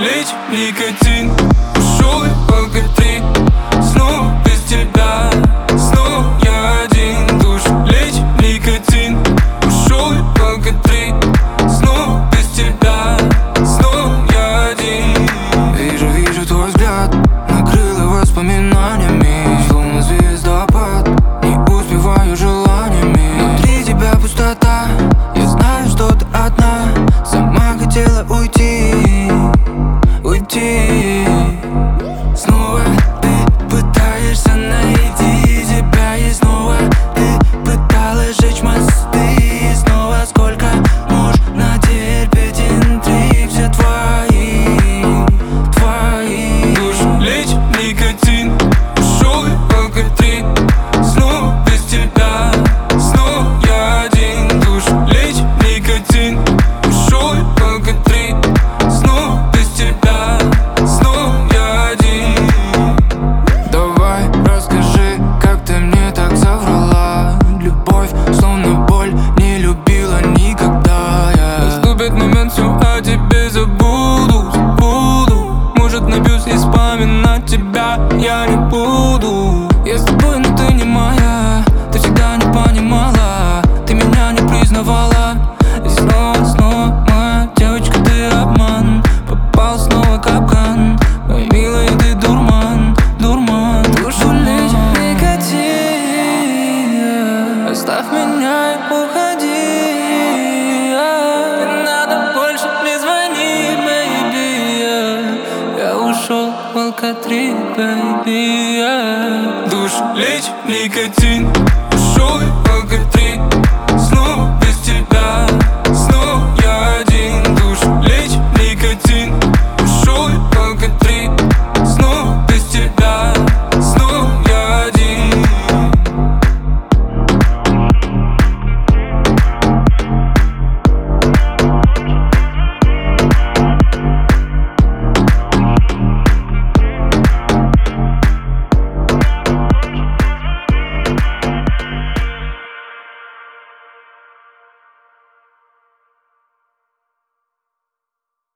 лечь никотин. Ушел и алкоголь, снова без тебя, снова я один. Душу лечь никотин. Ушел и алкоголь, снова без тебя, снова я один. Вижу твой взгляд, накрыло воспоминаниями, словно звездопад. Не успеваю желаниями, внутри тебя пустота. Я знаю, что ты одна, сама хотела уйти. Снова ты пытаешься найти себя, и снова ты пыталась сжечь мосты. Снова сколько можно терпеть интриг, все твои. Душу лечь никотин. Ушел и алкоголь, снова без тебя, снова я один. Душу лечь никотин. Ушел и алкоголь, снова без тебя, снова я один. Давай расскажи, как ты мне так соврала. Любовь словно боль, не любила никогда я. Наступит момент, все о тебе забуду. Может, напьюсь и вспоминать тебя я не буду. Я с тобой, но ты не моя. Ты всегда не понимала, ты меня не признавала. И снова моя девочка, ты обман. Попал снова в капкан, моя милая, ты дурман. Душу лечь никотин. Оставь меня и уходи. Не надо больше, не звони, baby. Я ушел в алкоголь, baby. Душу лечь никотин.